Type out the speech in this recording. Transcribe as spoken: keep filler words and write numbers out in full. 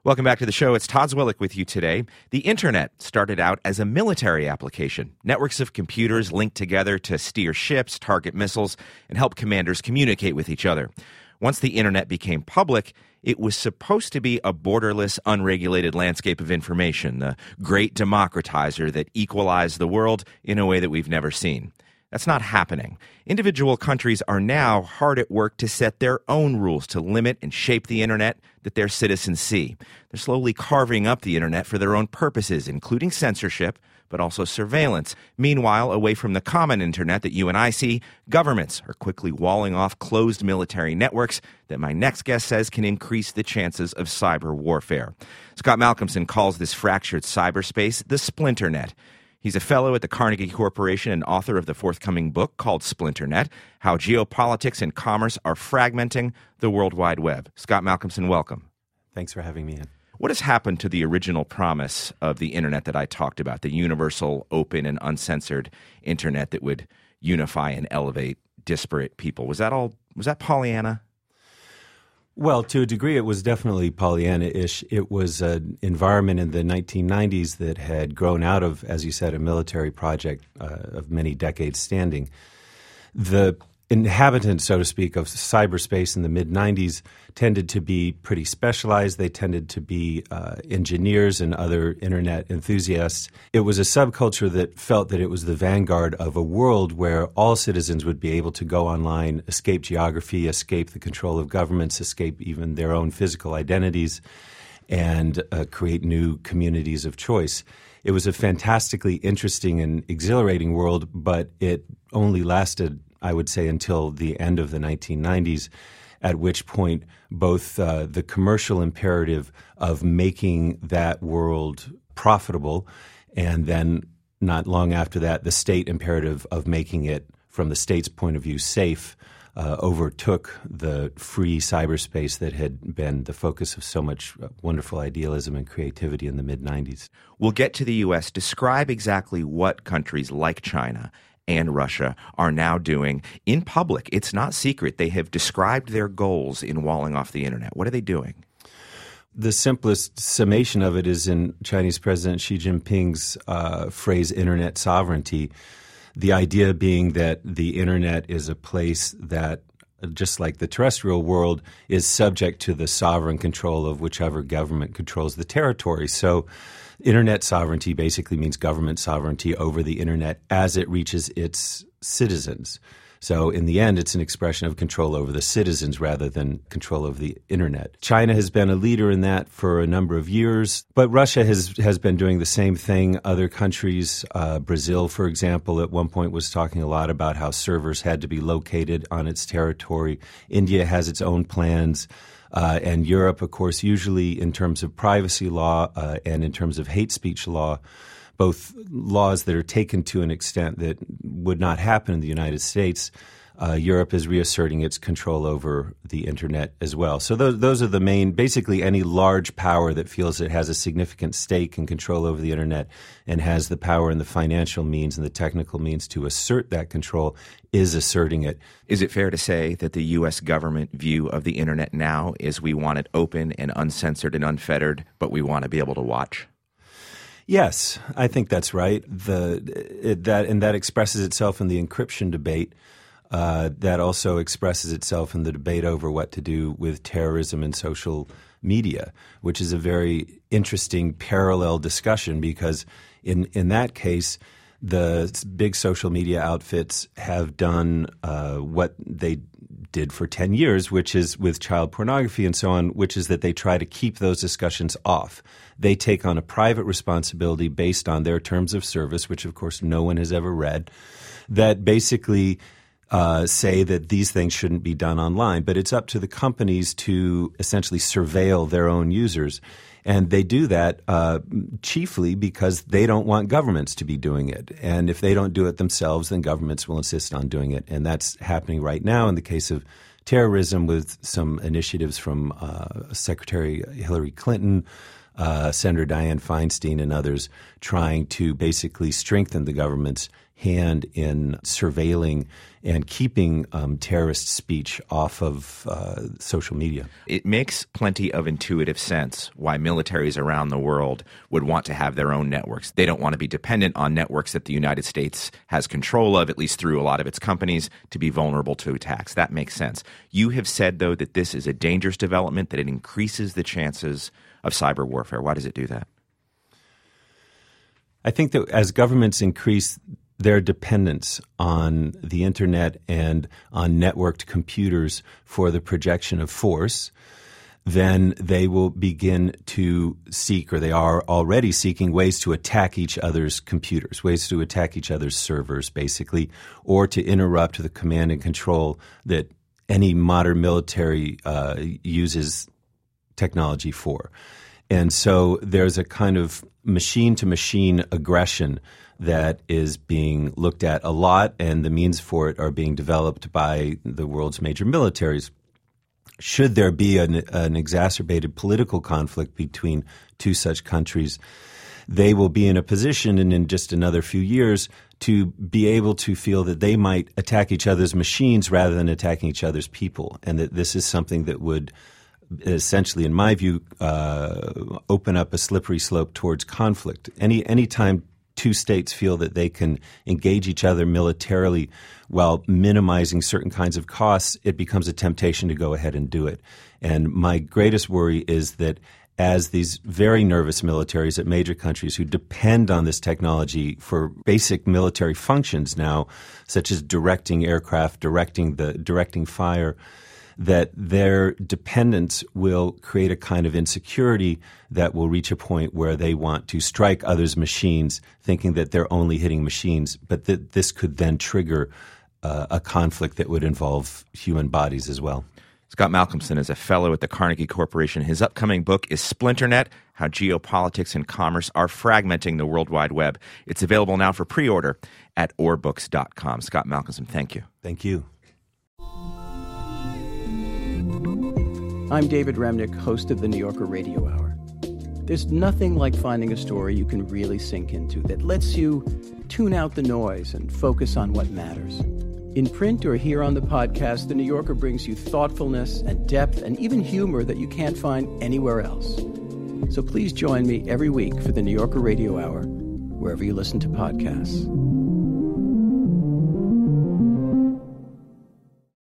Welcome back to the show. It's Todd Zwillich with you today. The Internet started out as a military application. Networks of computers linked together to steer ships, target missiles, and help commanders communicate with each other. Once the Internet became public, it was supposed to be a borderless, unregulated landscape of information, the great democratizer that equalized the world in a way that we've never seen. That's not happening. Individual countries are now hard at work to set their own rules to limit and shape the Internet that their citizens see. They're slowly carving up the Internet for their own purposes, including censorship, but also surveillance. Meanwhile, away from the common Internet that you and I see, governments are quickly walling off closed military networks that my next guest says can increase the chances of cyber warfare. Scott Malcolmson calls this fractured cyberspace the Splinternet. He's a fellow at the Carnegie Corporation and author of the forthcoming book called Splinternet, How Geopolitics and Commerce Are Fragmenting the World Wide Web. Scott Malcolmson, welcome. Thanks for having me in. What has happened to the original promise of the Internet that I talked about, the universal, open, and uncensored Internet that would unify and elevate disparate people? Was that all, was that Pollyanna? Well, to a degree, it was definitely Pollyanna-ish. It was an environment in the nineteen nineties that had grown out of, as you said, a military project uh, of many decades standing. The inhabitants, so to speak, of cyberspace in the mid-nineties tended to be pretty specialized. They tended to be uh, engineers and other Internet enthusiasts. It was a subculture that felt that it was the vanguard of a world where all citizens would be able to go online, escape geography, escape the control of governments, escape even their own physical identities, and uh, create new communities of choice. It was a fantastically interesting and exhilarating world, but it only lasted, I would say, until the end of the nineteen nineties, at which point both uh, the commercial imperative of making that world profitable and then not long after that, the state imperative of making it, from the state's point of view, safe, uh, overtook the free cyberspace that had been the focus of so much wonderful idealism and creativity in the mid-nineties. We'll get to the U S. Describe exactly what countries like China and Russia are now doing in public. It's not secret. They have described their goals in walling off the Internet. What are they doing? The simplest summation of it is in Chinese President Xi Jinping's uh, phrase, Internet sovereignty. The idea being that the Internet is a place that, just like the terrestrial world, is subject to the sovereign control of whichever government controls the territory. So Internet sovereignty basically means government sovereignty over the Internet as it reaches its citizens. So in the end, it's an expression of control over the citizens rather than control over the Internet. China has been a leader in that for a number of years, but Russia has has been doing the same thing. Other countries, uh, Brazil, for example, at one point was talking a lot about how servers had to be located on its territory. India has its own plans. Uh, and Europe, of course, usually in terms of privacy law uh, and in terms of hate speech law, both laws that are taken to an extent that would not happen in the United States. Uh, Europe is reasserting its control over the Internet as well. So those those are the main, basically any large power that feels it has a significant stake and control over the Internet and has the power and the financial means and the technical means to assert that control is asserting it. Is it fair to say that the U S government view of the Internet now is we want it open and uncensored and unfettered, but we want to be able to watch? Yes, I think that's right. The it, that and that expresses itself in the encryption debate. Uh, that also expresses itself in the debate over what to do with terrorism and social media, which is a very interesting parallel discussion because in, in that case, the big social media outfits have done uh, what they did for ten years, which is with child pornography and so on, which is that they try to keep those discussions off. They take on a private responsibility based on their terms of service, which of course no one has ever read, that basically Uh, say that these things shouldn't be done online. But it's up to the companies to essentially surveil their own users. And they do that uh, chiefly because they don't want governments to be doing it. And if they don't do it themselves, then governments will insist on doing it. And that's happening right now in the case of terrorism with some initiatives from uh, Secretary Hillary Clinton uh, Senator Dianne Feinstein and others trying to basically strengthen the government's hand in surveilling and keeping um, terrorist speech off of uh, social media. It makes plenty of intuitive sense why militaries around the world would want to have their own networks. They don't want to be dependent on networks that the United States has control of, at least through a lot of its companies, to be vulnerable to attacks. That makes sense. You have said, though, that this is a dangerous development, that it increases the chances of cyber warfare. Why does it do that? I think that as governments increase their dependence on the internet and on networked computers for the projection of force, then they will begin to seek, or they are already seeking, ways to attack each other's computers, ways to attack each other's servers, basically, or to interrupt the command and control that any modern military uh, uses technology for. And so there's a kind of machine-to-machine aggression that is being looked at a lot, and the means for it are being developed by the world's major militaries. Should there be an, an exacerbated political conflict between two such countries, they will be in a position, and in just another few years, to be able to feel that they might attack each other's machines rather than attacking each other's people, and that this is something that would essentially, in my view, uh, open up a slippery slope towards conflict. Any any time two states feel that they can engage each other militarily while minimizing certain kinds of costs, it becomes a temptation to go ahead and do it. And my greatest worry is that as these very nervous militaries at major countries who depend on this technology for basic military functions now, such as directing aircraft, directing the directing fire, that their dependence will create a kind of insecurity that will reach a point where they want to strike others' machines, thinking that they're only hitting machines, but that this could then trigger uh, a conflict that would involve human bodies as well. Scott Malcolmson is a fellow at the Carnegie Corporation. His upcoming book is Splinternet, How Geopolitics and Commerce Are Fragmenting the World Wide Web. It's available now for pre-order at or books dot com. Scott Malcolmson, thank you. Thank you. I'm David Remnick, host of the New Yorker Radio Hour. There's nothing like finding a story you can really sink into that lets you tune out the noise and focus on what matters. In print or here on the podcast, the New Yorker brings you thoughtfulness and depth and even humor that you can't find anywhere else. So please join me every week for the New Yorker Radio Hour, wherever you listen to podcasts.